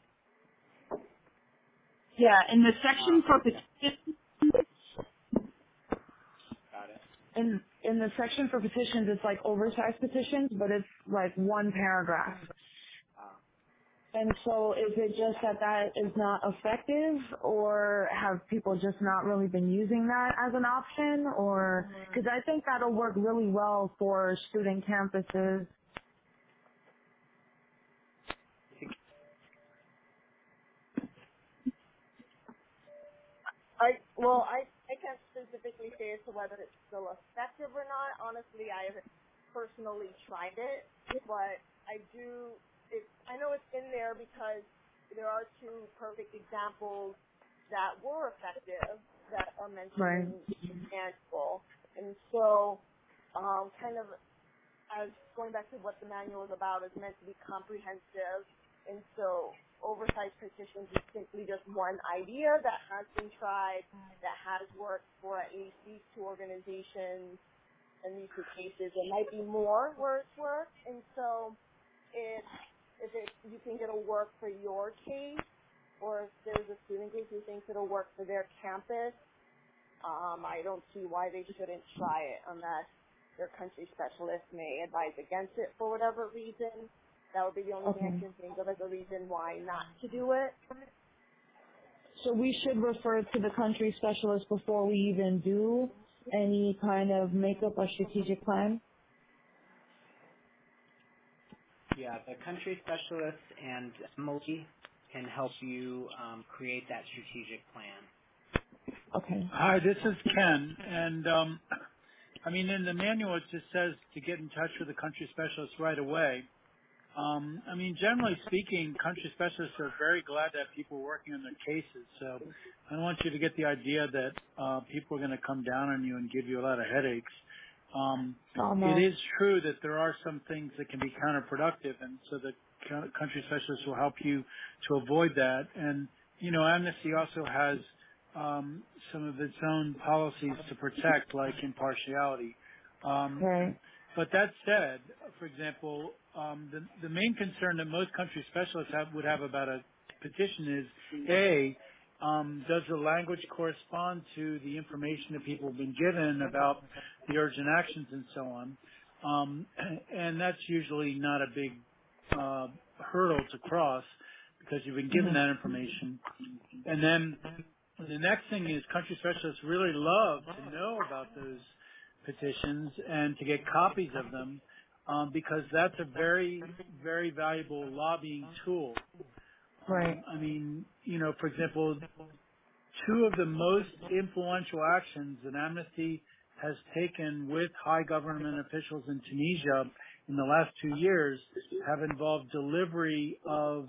Yeah, in the section for petitions. Got it. In the section for petitions, it's like oversized petitions, but it's like one paragraph. And so is it just that is not effective, or have people just not really been using that as an option? Or because I think that'll work really well for student campuses. I can't specifically say as to whether it's still effective or not. Honestly, I haven't personally tried it, but I know it's in there because there are two perfect examples that were effective that are mentioned in the manual. And so, kind of as going back to what the manual is about, is meant to be comprehensive. And so oversized petitions is simply just one idea that has been tried, that has worked for at least these two organizations and these two cases. There might be more where it's worked. And so if you think it'll work for your case, or if there's a student group who thinks it'll work for their campus, I don't see why they shouldn't try it unless their country specialist may advise against it for whatever reason. That would be the only thing I can think of as a reason why not to do it. So we should refer to the country specialist before we even do any kind of make-up or strategic plan? Yeah, the country specialist and Emily can help you create that strategic plan. Okay. Hi, this is Ken, and in the manual it just says to get in touch with the country specialist right away. Generally speaking, country specialists are very glad to have people working on their cases. So I don't want you to get the idea that people are going to come down on you and give you a lot of headaches. It is true that there are some things that can be counterproductive, and so the country specialist will help you to avoid that. And, Amnesty also has some of its own policies to protect, like impartiality. Right. But that said, for example, the main concern that most country specialists would have about a petition is, A, does the language correspond to the information that people have been given about the urgent actions and so on? And that's usually not a big hurdle to cross because you've been given that information. And then the next thing is country specialists really love to know about those petitions and to get copies of them because that's a very, very valuable lobbying tool. Right. For example, two of the most influential actions that Amnesty has taken with high government officials in Tunisia in the last 2 years have involved delivery of,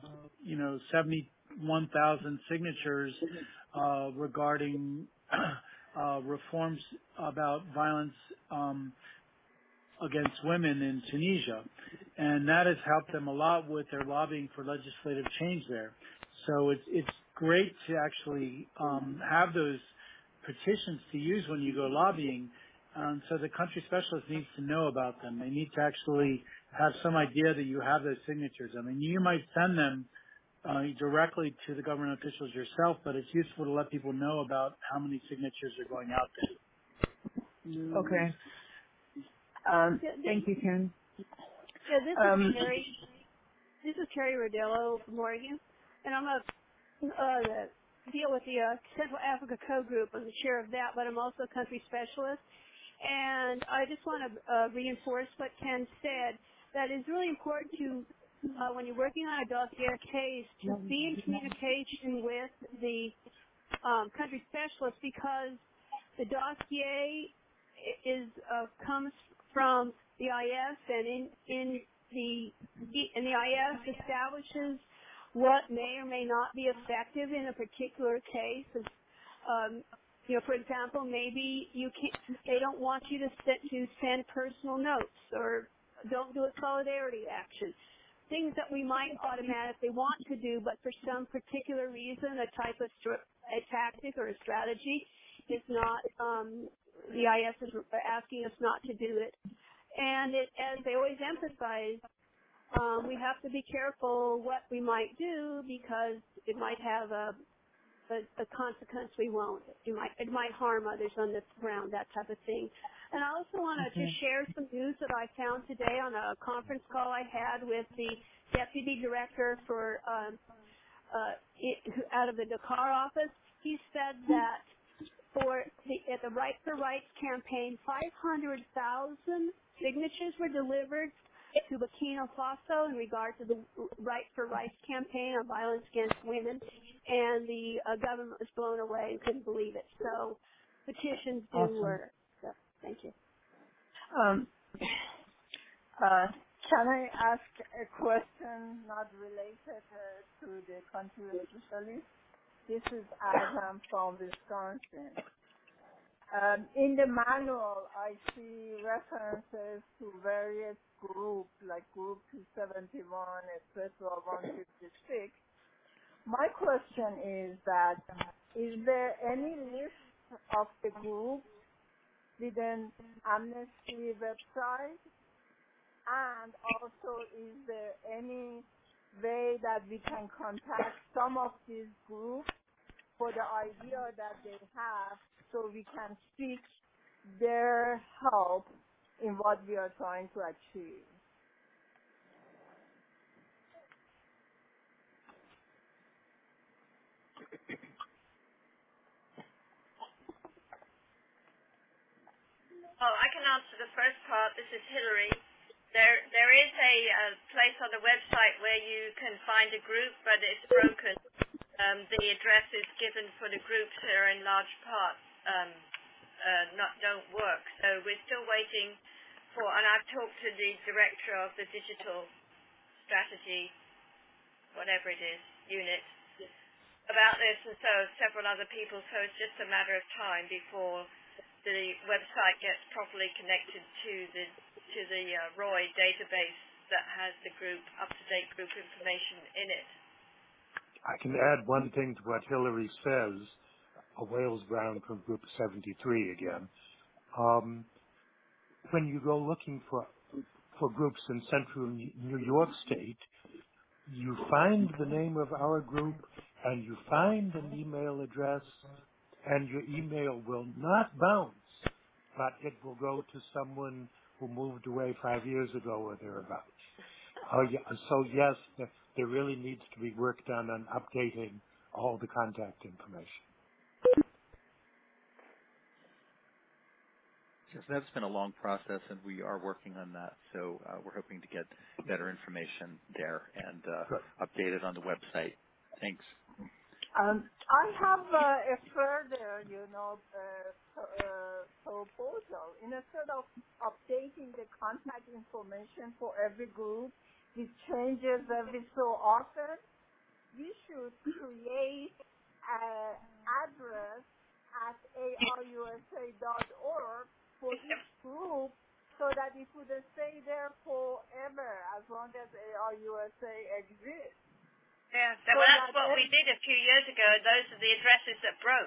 71,000 signatures regarding reforms about violence against women in Tunisia. And that has helped them a lot with their lobbying for legislative change there. So it's great to actually have those petitions to use when you go lobbying. So the country specialist needs to know about them. They need to actually have some idea that you have those signatures. You might send them directly to the government officials yourself, but it's useful to let people know about how many signatures are going out there. Okay. Thank you, Ken. Yeah, this is Carrie. This is Carrie Rodello from Oregon, and I'm a deal with the Central Africa Co-Group. I'm the chair of that, but I'm also a country specialist. And I just want to reinforce what Ken said, that it's really important to, when you're working on a dossier case, to be in communication with the country specialist, because the dossier comes from the IS, and in the IS establishes what may or may not be effective in a particular case. For example, maybe they don't want you to send personal notes, or don't do a solidarity action. Things that we might automatically want to do, but for some particular reason, a type of a tactic or a strategy is not, the IS is asking us not to do it. And as they always emphasize, we have to be careful what we might do, because it might have a consequence we won't. It might harm others on the ground, that type of thing. And I also wanted to share some news that I found today on a conference call I had with the deputy director for out of the Dakar office. He said that at the Right for Rights campaign, 500,000 signatures were delivered to Burkina Faso in regard to the Right for Rights campaign on violence against women, and the government was blown away and couldn't believe it. So petitions do work. So, thank you. Can I ask a question not related to the country officially? This is Adam from Wisconsin. In the manual, I see references to various groups, like Group 271, etc., 156. My question is that, is there any list of the groups within Amnesty website? And also, is there any way that we can contact some of these groups for the idea that they have, so we can seek their help in what we are trying to achieve? Oh, I can answer the first part. This is Hillary. There is a place on the website where you can find a group, but it's broken. The address is given for the groups that are in large part don't work. So we're still waiting for, and I've talked to the director of the digital strategy, whatever it is, unit, about this, and so several other people. So it's just a matter of time before the website gets properly connected to the ROI database that has the up-to-date group information in it. I can add one thing to what Hillary says, Wales Brown from Group 73 again. When you go looking for groups in central New York State, you find the name of our group and you find an email address, and your email will not bounce, but it will go to someone who moved away 5 years ago or thereabouts. So yes, there really needs to be work done on updating all the contact information. Yes, that's been a long process, and we are working on that. So we're hoping to get better information there and update it on the website. Thanks. I have a further, proposal. Instead of updating the contact information for every group, which changes every so often, we should create an address at arusa.org for each group, so that it would stay there forever as long as ARUSA exists. Yeah, well, that's what we did a few years ago. Those are the addresses that broke,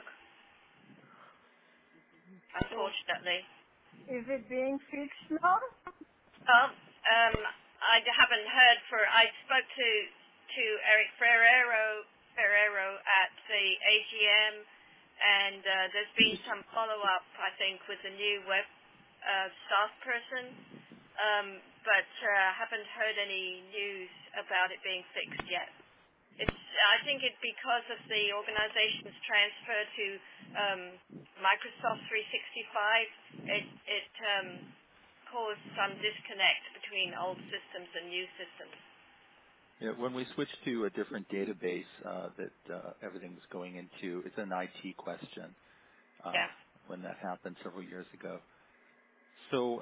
unfortunately. Is it being fixed now? Well, I haven't heard I spoke to to Eric Ferrero at the AGM, and there's been some follow-up, I think, with the new web staff person, but haven't heard any news about it being fixed yet. I think it's because of the organization's transfer to Microsoft 365. It caused some disconnect between old systems and new systems. Yeah, when we switch to a different database that everything's going into, it's an IT question. When that happened several years ago. So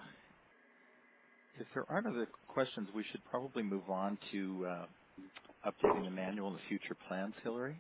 if there aren't other questions, we should probably move on to updating the manual and the future plans, Hillary.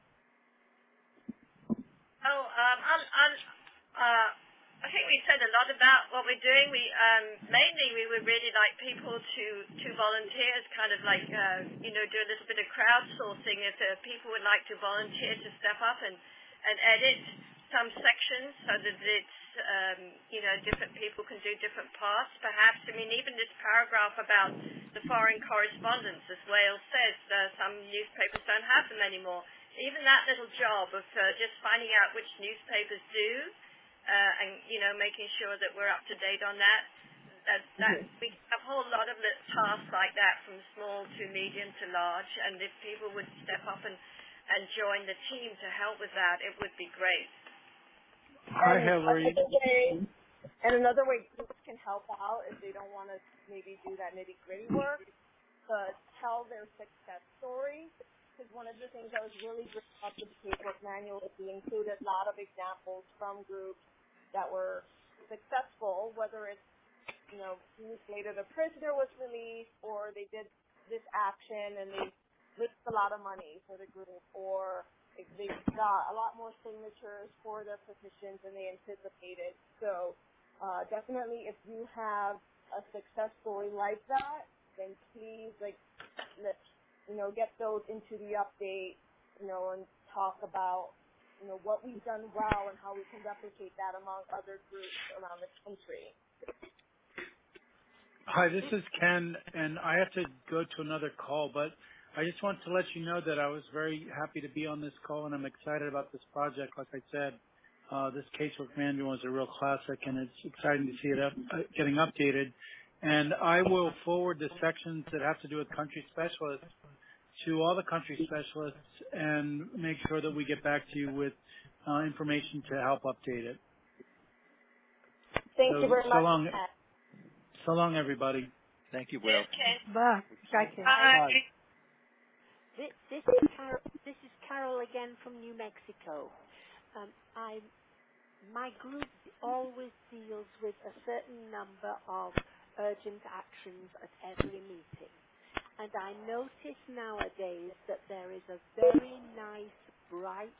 I think we said a lot about what we're doing. Mainly we would really like people to volunteer, as kind of like do a little bit of crowdsourcing. If people would like to volunteer to step up and edit some sections so that it's different people can do different parts. Perhaps, even this paragraph about the foreign correspondence, as Wales says, some newspapers don't have them anymore. Even that little job of just finding out which newspapers do, and making sure that we're up to date on that. We have a whole lot of tasks like that, from small to medium to large, and if people would step up and join the team to help with that, it would be great. Hi, Hillary. And another way groups can help out if they don't want to maybe do that nitty-gritty work, but tell their success story. Because one of the things that was really great about the Casework manual is we included a lot of examples from groups that were successful, whether it's, years later the prisoner was released, or they did this action and they raised a lot of money for the group, or they got a lot more signatures for their petitions than they anticipated. So definitely, if you have a success story like that, then please, let's get those into the update, and talk about, what we've done well and how we can replicate that among other groups around the country. Hi, this is Ken, and I have to go to another call, but I just want to let you know that I was very happy to be on this call, and I'm excited about this project. Like I said, this Casework manual is a real classic, and it's exciting to see it getting updated. And I will forward the sections that have to do with country specialists to all the country specialists and make sure that we get back to you with information to help update it. Thank you very much. So long, everybody. Thank you, Will. Bye. Bye. This is Carol again from New Mexico. My group always deals with a certain number of urgent actions at every meeting. And I notice nowadays that there is a very nice, bright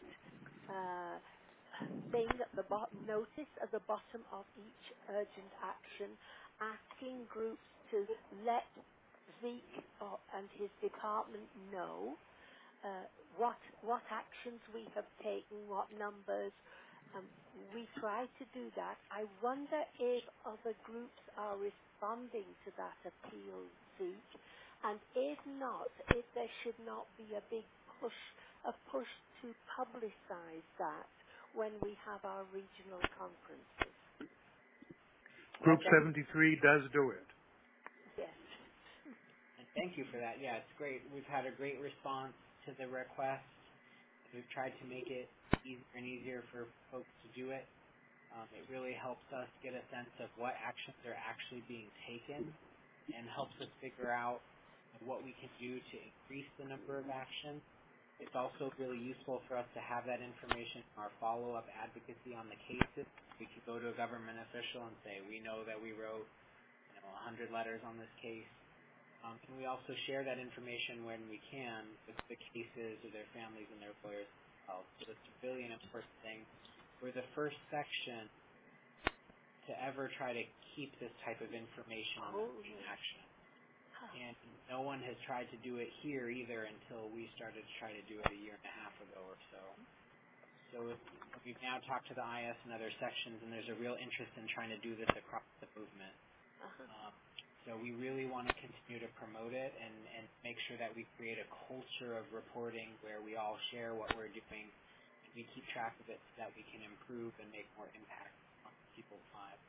thing at the notice at the bottom of each urgent action, asking groups to let Zeke and his department know what actions we have taken, what numbers. We try to do that. I wonder if other groups are responding to that appeal, Zeke, and if not, if there should not be a big push to publicize that when we have our regional conferences. Group 73 does do it. Yes. And thank you for that. Yeah, it's great. We've had a great response to the request. We've tried to make it easier and easier for folks to do it. It really helps us get a sense of what actions are actually being taken and helps us figure out what we can do to increase the number of actions. It's also really useful for us to have that information in our follow-up advocacy on the cases. We could go to a government official and say, we know that we wrote 100 letters on this case. And we also share that information when we can with the cases or their families and their lawyers as well. So it's really an important thing. We're the first section to ever try to keep this type of information in action. And no one has tried to do it here either until we started to try to do it a year and a half ago or so. So we've now talked to the IS and other sections, and there's a real interest in trying to do this across the movement. So we really want to continue to promote it and make sure that we create a culture of reporting where we all share what we're doing and we keep track of it so that we can improve and make more impact on people's lives.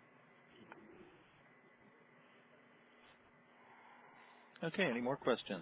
Okay, any more questions?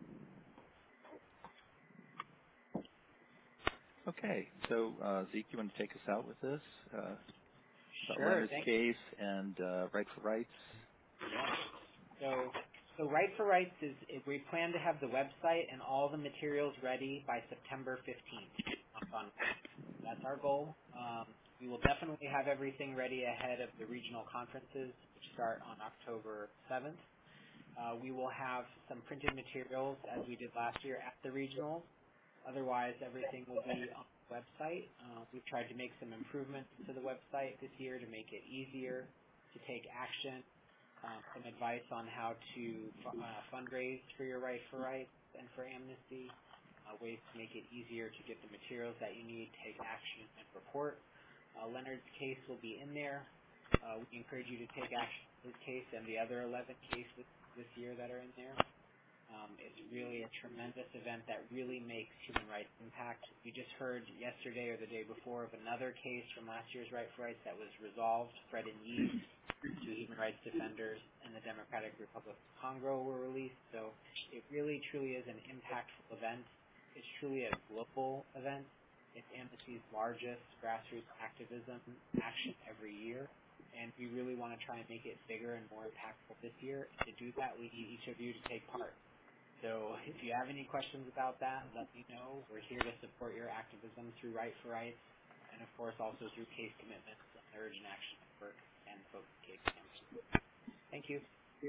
Okay, so Zeke, you want to take us out with this? About Sure. Leonard's case and Right for Rights? Yeah. So Right for Rights we plan to have the website and all the materials ready by September 15th. That's our goal. We will definitely have everything ready ahead of the regional conferences, which start on October 7th. We will have some printed materials as we did last year at the regionals. Otherwise, everything will be on the website. We've tried to make some improvements to the website this year to make it easier to take action, some advice on how to fundraise for your Right for Rights and for Amnesty, ways to make it easier to get the materials that you need, take action, and report. Leonard's case will be in there. We encourage you to take action on his case and the other 11 cases this year that are in there. It's really a tremendous event that really makes human rights impact. We just heard yesterday or the day before of another case from last year's Right for Rights that was resolved. Fred and Yves, two human rights defenders in the Democratic Republic of Congo, were released. So it really, truly is an impactful event. It's truly a global event. It's Amnesty's largest grassroots activism action every year. And we really want to try and make it bigger and more impactful this year. To do that, we need each of you to take part. So if you have any questions about that, let me know. We're here to support your activism through Right for Rights and, of course, also through case commitments and the Urgent Action Network and Focus Case Campaign. Thank you.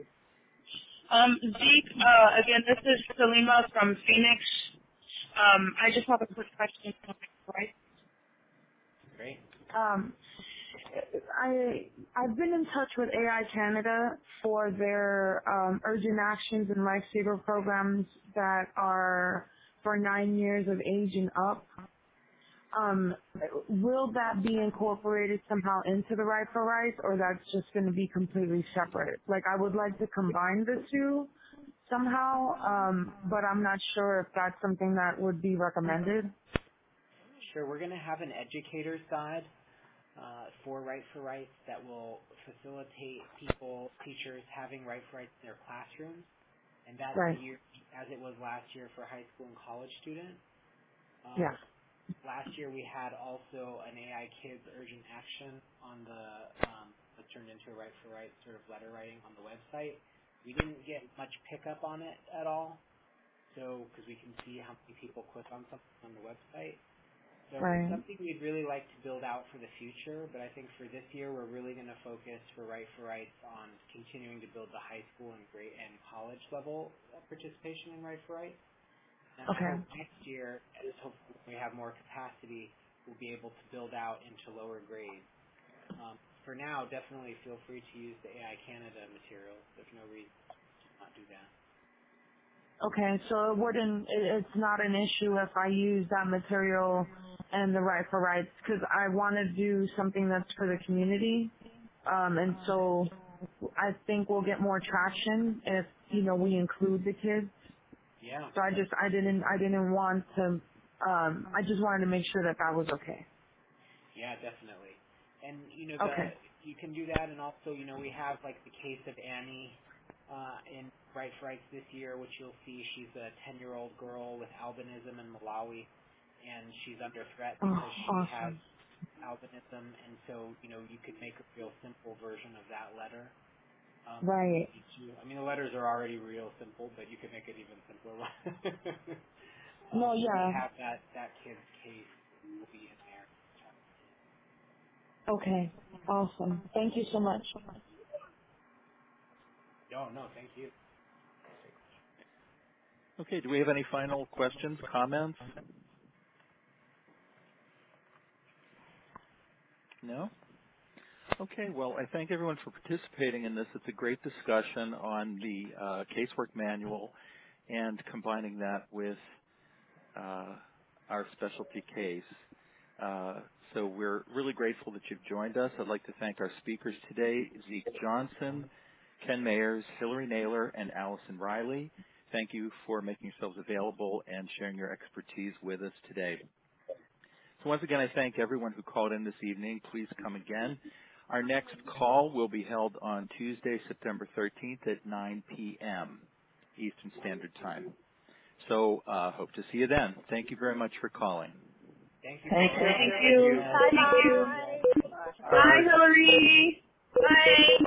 Zeke, again, this is Salima from Phoenix. I just have a quick question. Right? Great. I've been in touch with AI Canada for their urgent actions and lifesaver programs that are for 9 years of age and up. Will that be incorporated somehow into the Right for Rights, or that's just going to be completely separate? Like, I would like to combine the two somehow, but I'm not sure if that's something that would be recommended. Sure. We're going to have an educator side for Right for Rights that will facilitate teachers having Right for Rights in their classrooms, and that's right. the year, as it was last year for high school and college students. Yeah. Last year we had also an AI Kids urgent action on the that turned into a Right for Rights sort of letter writing on the website. We didn't get much pickup on it at all, so because we can see how many people click on something on the website. So right. It's something we'd really like to build out for the future, but I think for this year we're really going to focus for Right for Rights on continuing to build the high school and college level participation in Right for Rights. And okay. I hope next year, as hopefully we have more capacity, we'll be able to build out into lower grades. For now, definitely feel free to use the AI Canada material. There's no reason to not do that. Okay, so it's not an issue if I use that material and the Right for Rights, because I want to do something that's for the community, and so I think we'll get more traction if, we include the kids. Yeah. So I didn't want to, I just wanted to make sure that was okay. Yeah, definitely. And, okay. You can do that, and also, we have, like, the case of Annie in Right for Rights this year, which you'll see. She's a 10-year-old girl with albinism in Malawi, and she's under threat because she awesome. has albinism, and so, you could make a real simple version of that letter. Right. The letters are already real simple, but you could make it even simpler. No, yeah. We have that kid's case will be in there. Okay, awesome. Thank you so much. No, thank you. Okay, do we have any final questions, comments? No? Okay, well, I thank everyone for participating in this. It's a great discussion on the casework manual and combining that with our specialty case. So we're really grateful that you've joined us. I'd like to thank our speakers today, Zeke Johnson, Ken Mayers, Hillary Naylor, and Allison Riley. Thank you for making yourselves available and sharing your expertise with us today. So once again, I thank everyone who called in this evening. Please come again. Our next call will be held on Tuesday, September 13th at 9 p.m. Eastern Standard Time. So hope to see you then. Thank you very much for calling. Thank you. Thank you. Bye-bye. Bye. Bye, Hillary. Bye.